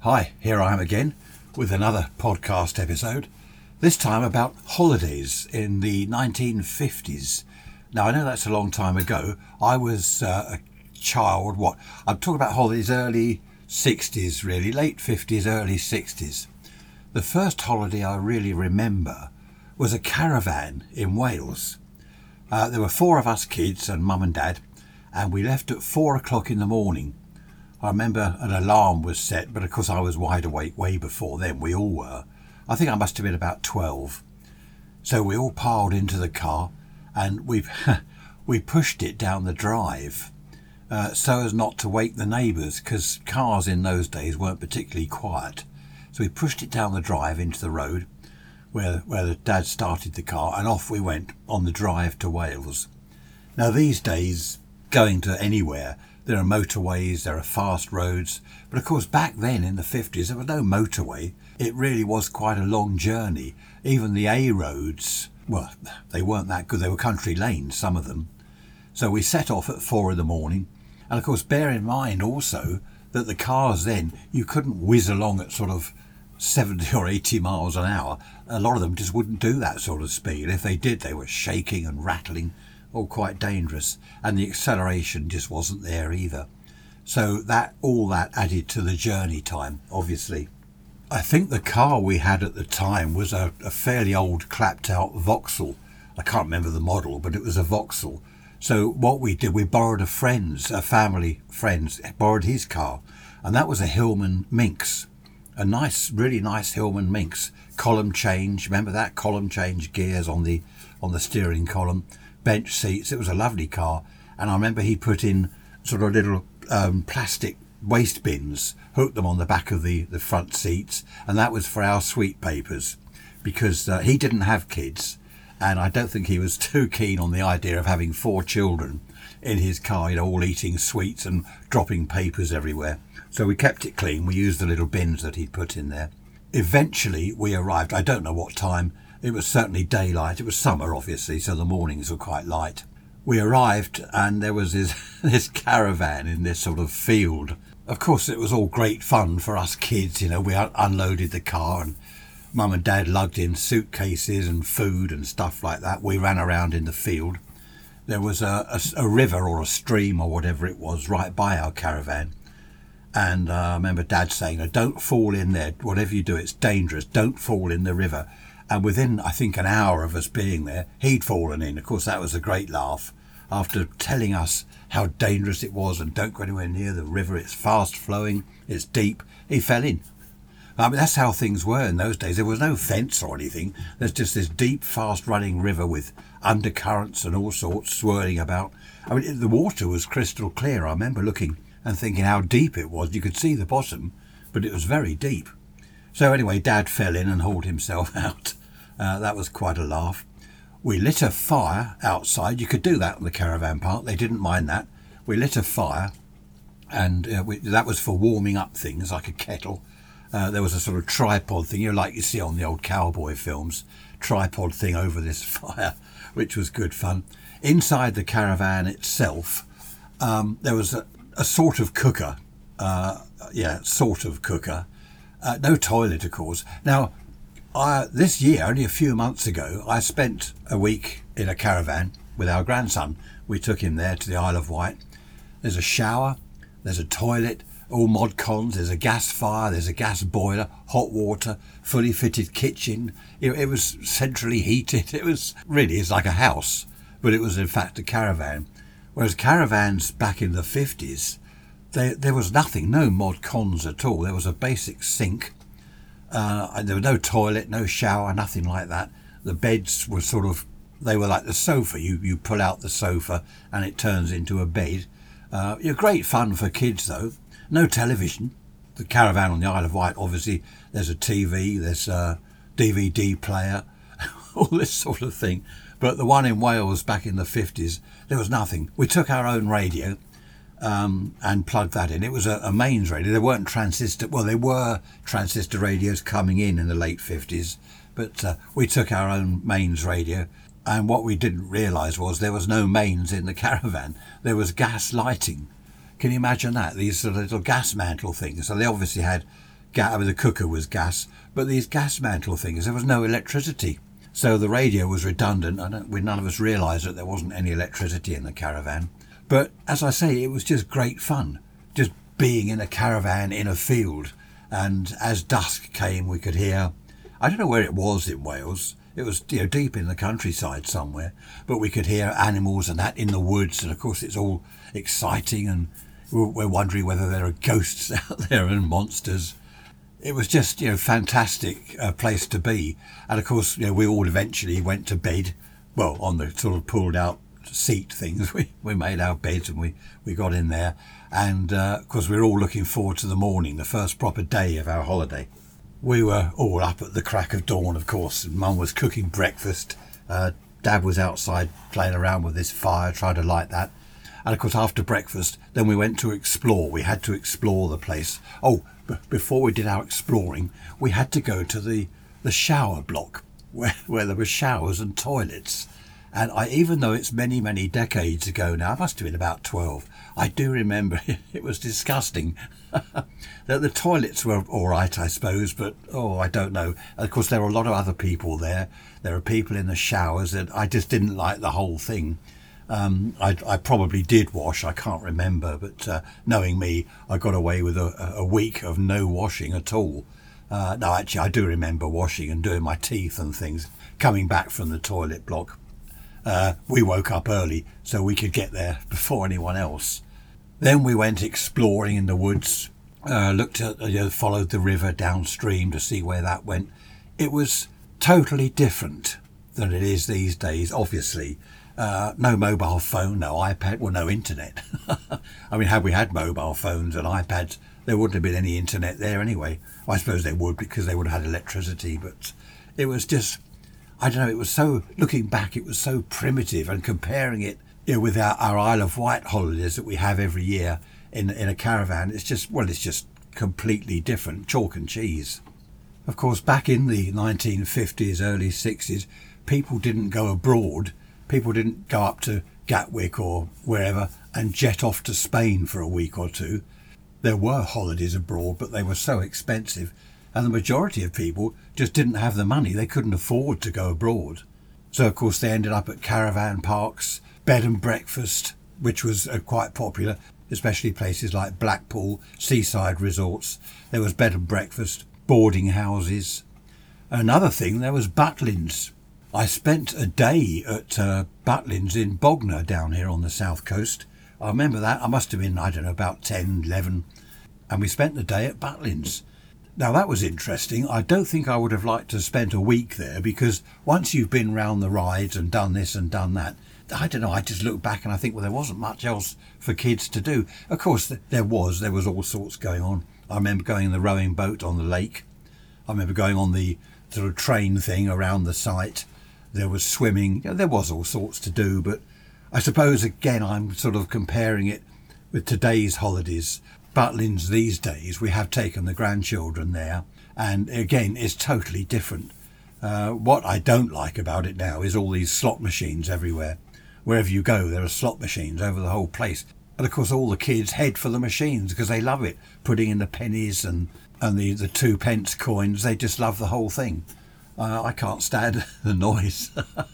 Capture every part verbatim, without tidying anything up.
Hi, here I am again with another podcast episode, this time about holidays in the nineteen fifties. Now, I know that's a long time ago. I was uh, a child, what? I'm talking about holidays early sixties, really, late fifties, early sixties. The first holiday I really remember was a caravan in Wales. Uh, there were four of us kids and mum and dad, and we left at four o'clock in the morning. I remember an alarm was set, but of course I was wide awake way before then. We all were. I think I must have been about twelve. So we all piled into the car and we we pushed it down the drive uh, so as not to wake the neighbours, because cars in those days weren't particularly quiet. So we pushed it down the drive into the road where, where the dad started the car, and off we went on the drive to Wales. Now these days, going to anywhere, there are motorways, there are fast roads, but of course back then in the fifties there was no motorway. It really was quite a long journey. Even the A roads, well, they weren't that good. They were country lanes, some of them. So we set off at four in the morning, and of course bear in mind also that the cars then, you couldn't whiz along at sort of seventy or eighty miles an hour. A lot of them just wouldn't do that sort of speed. If they did, they were shaking and rattling, all quite dangerous, and the acceleration just wasn't there either. So that all that added to the journey time, obviously. I think the car we had at the time was a, a fairly old clapped out Vauxhall. I can't remember the model, but it was a Vauxhall. So what we did, we borrowed a friend's, a family friend's, borrowed his car, and that was a Hillman Minx. A nice, really nice Hillman Minx. Column change, remember that? Column change gears on the on the steering column. Bench seats. It was a lovely car, and I remember he put in sort of little um, plastic waste bins, hooked them on the back of the, the front seats, and that was for our sweet papers, because uh, he didn't have kids, and I don't think he was too keen on the idea of having four children in his car, you know, all eating sweets and dropping papers everywhere. So we kept it clean. We used the little bins that he'd put in there. Eventually we arrived. I don't know what time. It was certainly daylight. It was summer, obviously, so the mornings were quite light. We arrived and there was this, this caravan in this sort of field. Of course, it was all great fun for us kids. You know, we un- unloaded the car and mum and dad lugged in suitcases and food and stuff like that. We ran around in the field. There was a, a, a river or a stream or whatever it was right by our caravan. And uh, I remember dad saying, "No, don't fall in there. Whatever you do, it's dangerous. Don't fall in the river." And within, I think, an hour of us being there, he'd fallen in. Of course, that was a great laugh. After telling us how dangerous it was and don't go anywhere near the river, it's fast flowing, it's deep, he fell in. I mean, that's how things were in those days. There was no fence or anything. There's just this deep, fast-running river with undercurrents and all sorts swirling about. I mean, the water was crystal clear. I remember looking and thinking how deep it was. You could see the bottom, but it was very deep. So anyway, Dad fell in and hauled himself out. Uh, that was quite a laugh. We lit a fire outside. You could do that in the caravan park. They didn't mind that. We lit a fire, and uh, we, that was for warming up things, like a kettle. Uh, there was a sort of tripod thing, you know, like you see on the old cowboy films, tripod thing over this fire, which was good fun. Inside the caravan itself, um, there was a, a sort of cooker. Uh, yeah, sort of cooker. Uh, no toilet, of course. Now, I, this year, only a few months ago, I spent a week in a caravan with our grandson. We took him there to the Isle of Wight. There's a shower, there's a toilet, all mod cons, there's a gas fire, there's a gas boiler, hot water, fully fitted kitchen. It, it was centrally heated. It was really, it's like a house, but it was in fact a caravan. Whereas caravans back in the fifties, they, there was nothing, no mod cons at all. There was a basic sink. Uh, there was no toilet, no shower, nothing like that. The beds were sort of, they were like the sofa. You you pull out the sofa and it turns into a bed. Uh, you're great fun for kids though. No television. The caravan on the Isle of Wight, obviously, there's a T V, there's a D V D player, all this sort of thing. But the one in Wales back in the fifties, there was nothing. We took our own radio. Um, and plugged that in. It was a, a mains radio. There weren't transistor, well, there were transistor radios coming in in the late fifties, but uh, we took our own mains radio. And what we didn't realise was there was no mains in the caravan. There was gas lighting. Can you imagine that? These sort of little gas mantle things. So they obviously had gas. I mean, the cooker was gas, but these gas mantle things, there was no electricity. So the radio was redundant. I don't, we, none of us realised that there wasn't any electricity in the caravan. But as I say, it was just great fun, just being in a caravan in a field. And as dusk came, we could hear, I don't know where it was in Wales, it was, you know, deep in the countryside somewhere, but we could hear animals and that in the woods. And of course, it's all exciting, and we're wondering whether there are ghosts out there and monsters. It was just, you know, fantastic uh, place to be. And of course, you know, we all eventually went to bed, well, on the sort of pulled out seat things. We, we made our beds and we, we got in there. And uh, of course, we were all looking forward to the morning, the first proper day of our holiday. We were all up at the crack of dawn, of course, and Mum was cooking breakfast. Uh, Dad was outside playing around with his fire, trying to light that. And of course, after breakfast, then we went to explore. We had to explore the place. Oh, b- before we did our exploring, we had to go to the, the shower block where, where there were showers and toilets. And I, even though it's many, many decades ago now, I must have been about twelve, I do remember it was disgusting. the, the toilets were all right, I suppose, but, oh, I don't know. Of course, there were a lot of other people there. There were people in the showers, and I just didn't like the whole thing. Um, I, I probably did wash, I can't remember, but uh, knowing me, I got away with a, a week of no washing at all. Uh, no, actually, I do remember washing and doing my teeth and things, coming back from the toilet block. Uh, we woke up early so we could get there before anyone else. Then we went exploring in the woods, uh, looked at, you know, followed the river downstream to see where that went. It was totally different than it is these days, obviously. Uh, no mobile phone, no iPad, well, no internet. I mean, had we had mobile phones and iPads, there wouldn't have been any internet there anyway. I suppose they would, because they would have had electricity, but it was just, I don't know, it was so, looking back, it was so primitive, and comparing it, you know, with our, our Isle of Wight holidays that we have every year in, in a caravan, it's just, well, it's just completely different, chalk and cheese. Of course, back in the nineteen fifties, early sixties, people didn't go abroad. People didn't go up to Gatwick or wherever and jet off to Spain for a week or two. There were holidays abroad, but they were so expensive, and the majority of people just didn't have the money. They couldn't afford to go abroad. So, of course, they ended up at caravan parks, bed and breakfast, which was uh, quite popular, especially places like Blackpool, seaside resorts. There was bed and breakfast, boarding houses. Another thing, there was Butlins. I spent a day at uh, Butlins in Bognor down here on the south coast. I remember that. I must have been, I don't know, about ten, eleven. And we spent the day at Butlins. Now, that was interesting. I don't think I would have liked to have spent a week there, because once you've been round the rides and done this and done that, I don't know, I just look back and I think, well, there wasn't much else for kids to do. Of course, there was. There was all sorts going on. I remember going in the rowing boat on the lake. I remember going on the sort of train thing around the site. There was swimming. You know, there was all sorts to do, but I suppose, again, I'm sort of comparing it with today's holidays. Butlins these days, we have taken the grandchildren there, and again, it's totally different. Uh, what I don't like about it now is all these slot machines everywhere. Wherever you go, there are slot machines over the whole place. And of course, all the kids head for the machines because they love it. Putting in the pennies and, and the, the two pence coins, they just love the whole thing. Uh, I can't stand the noise.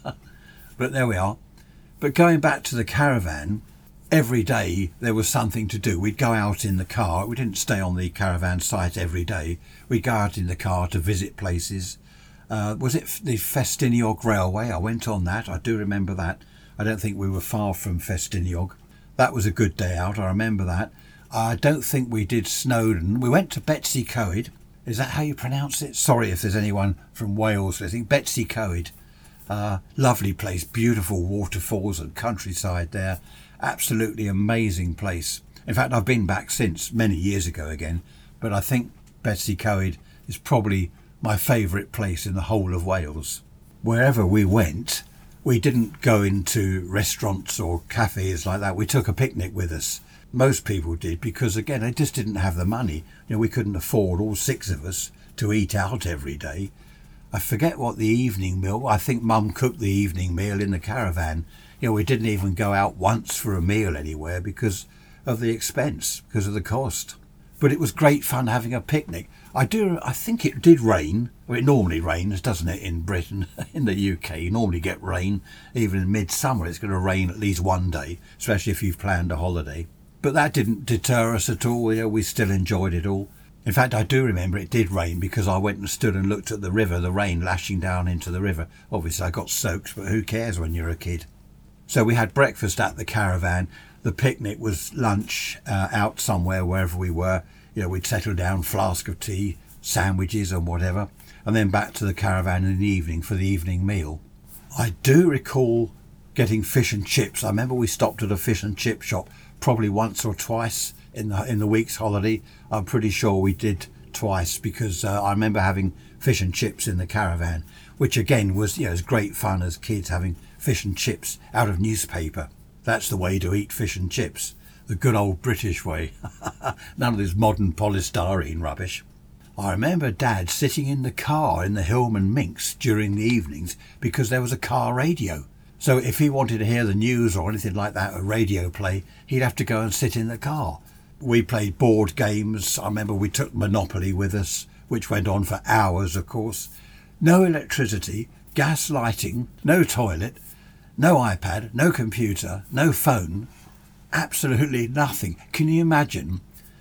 But there we are. But going back to the caravan, every day there was something to do. We'd go out in the car. We didn't stay on the caravan site every day. We'd go out in the car to visit places. Uh, was it the Festiniog Railway? I went on that. I do remember that. I don't think we were far from Festiniog. That was a good day out. I remember that. I don't think we did Snowdon. We went to Betsy Coed. Is that how you pronounce it? Sorry if there's anyone from Wales listening. Betsy Coed. Uh, lovely place. Beautiful waterfalls and countryside there. Absolutely amazing place. In fact, I've been back since, many years ago again, but I think Betsy Coed is probably my favourite place in the whole of Wales. Wherever we went, we didn't go into restaurants or cafes like that. We took a picnic with us. Most people did, because again, they just didn't have the money. You know, we couldn't afford, all six of us, to eat out every day. I forget what the evening meal, I think Mum cooked the evening meal in the caravan. You know, we didn't even go out once for a meal anywhere because of the expense, because of the cost. but it was great fun having a picnic. I do. I think it did rain. Well, it normally rains, doesn't it, in Britain? In the U K, you normally get rain. Even in midsummer, it's going to rain at least one day, especially if you've planned a holiday. But that didn't deter us at all. You know, we still enjoyed it all. In fact, I do remember it did rain because I went and stood and looked at the river, the rain lashing down into the river. Obviously, I got soaked, but who cares when you're a kid? So we had breakfast at the caravan. The picnic was lunch uh, out somewhere, wherever we were. You know, we'd settle down, flask of tea, sandwiches and whatever, and then back to the caravan in the evening for the evening meal. I do recall getting fish and chips. I remember we stopped at a fish and chip shop probably once or twice in the in the week's holiday. I'm pretty sure we did twice because uh, I remember having fish and chips in the caravan, which again was, you know, was great fun as kids, having fish and chips out of newspaper. That's the way to eat fish and chips. The good old British way. None of this modern polystyrene rubbish. I remember Dad sitting in the car in the Hillman Minx during the evenings because there was a car radio. So if he wanted to hear the news or anything like that, a radio play, he'd have to go and sit in the car. We played board games. I remember we took Monopoly with us, which went on for hours, of course. No electricity, gas lighting, no toilet, no iPad, no computer, no phone. Absolutely nothing. Can you imagine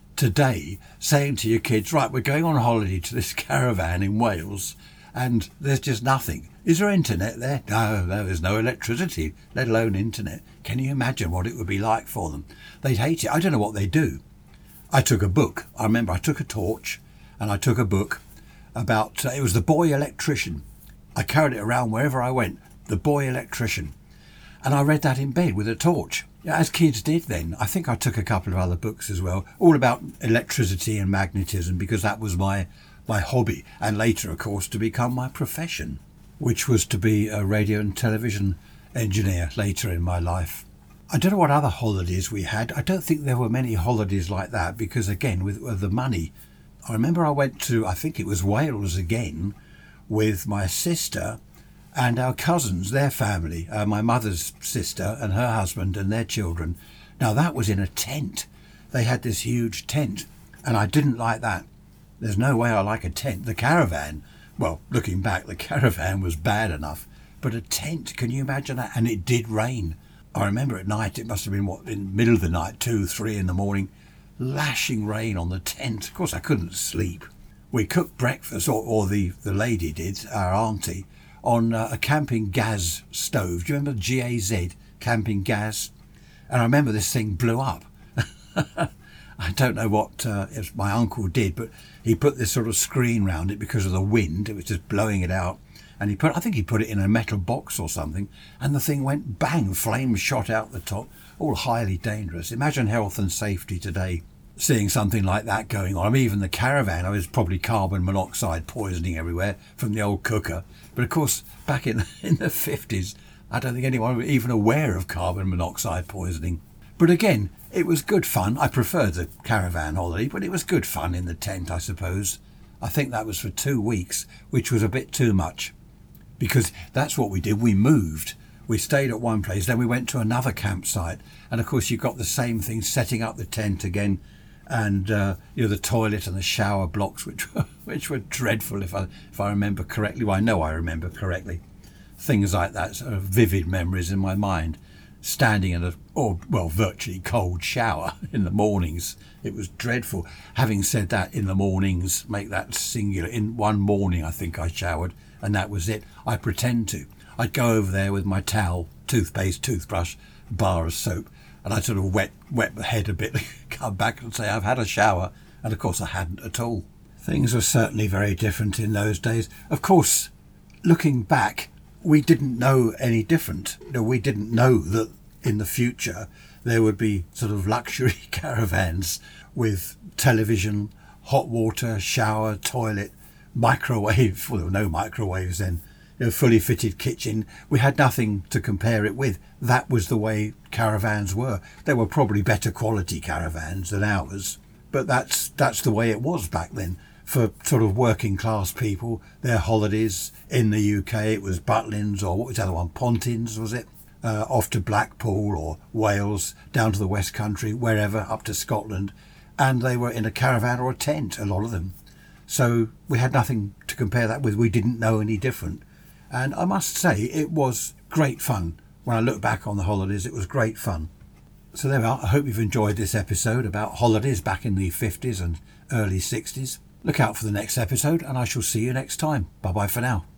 today saying to your kids, right, we're going on holiday to this caravan in Wales and there's just nothing. Is there internet there? No, no, there's no electricity, let alone internet. Can you imagine what it would be like for them? They'd hate it. I don't know what they do. I took a book. I remember I took a torch and I took a book about, uh, it was The Boy Electrician. I carried it around wherever I went, The Boy Electrician. And I read that in bed with a torch. Yeah, as kids did then. I think I took a couple of other books as well, all about electricity and magnetism, because that was my, my hobby, and later, of course, to become my profession, which was to be a radio and television engineer later in my life. I don't know what other holidays we had. I don't think there were many holidays like that because, again, with, with the money. I remember I went to, I think it was Wales again, with my sister and our cousins, their family, uh, my mother's sister and her husband and their children. Now that was in a tent. They had this huge tent and I didn't like that. There's no way I like a tent. The caravan, well, looking back, the caravan was bad enough, but a tent, can you imagine that? And it did rain. I remember at night, it must have been, what, in the middle of the night, two, three in the morning, lashing rain on the tent. Of course, I couldn't sleep. We cooked breakfast, or, or the, the lady did, our auntie, on uh, a camping gas stove. Do you remember G A Z, camping gas? And I remember this thing blew up. I don't know what uh, my uncle did, but he put this sort of screen round it because of the wind. It was just blowing it out. And he put, I think he put it in a metal box or something, and the thing went bang, flames shot out the top, all highly dangerous. Imagine health and safety today, seeing something like that going on. I mean, even the caravan, I was probably carbon monoxide poisoning everywhere from the old cooker. But of course, back in, in the fifties, I don't think anyone was even aware of carbon monoxide poisoning. But again, it was good fun. I preferred the caravan holiday, but it was good fun in the tent, I suppose. I think that was for two weeks, which was a bit too much. Because that's what we did. We moved. We stayed at one place, then we went to another campsite. And of course, you've got the same thing, setting up the tent again. And uh, you know, the toilet and the shower blocks, which were, which were dreadful, if I if I remember correctly. Well, I know I remember correctly. Things like that, sort of vivid memories in my mind. Standing in a, or well, virtually cold shower in the mornings. It was dreadful. Having said that, in the mornings, make that singular. In one morning, I think I showered, and that was it. I pretend to. I'd go over there with my towel, toothpaste, toothbrush, bar of soap, and I'd sort of wet wet the head a bit, come back and say, I've had a shower. And of course I hadn't at all. Things were certainly very different in those days. Of course, looking back, we didn't know any different. You know, we didn't know that in the future there would be sort of luxury caravans with television, hot water, shower, toilet, microwave. Well, there were no microwaves then. You know, fully fitted kitchen. We had nothing to compare it with. That was the way caravans were. They were probably better quality caravans than ours, but that's that's the way it was back then. For sort of working class people, their holidays in the U K, it was Butlins, or what was the other one, Pontins, was it? Uh, off to Blackpool or Wales, down to the West Country, wherever, up to Scotland. and they were in a caravan or a tent, a lot of them. So we had nothing to compare that with. We didn't know any different. And I must say, it was great fun. When I look back on the holidays, it was great fun. So there we are. I hope you've enjoyed this episode about holidays back in the fifties and early sixties. Look out for the next episode, and I shall see you next time. Bye bye for now.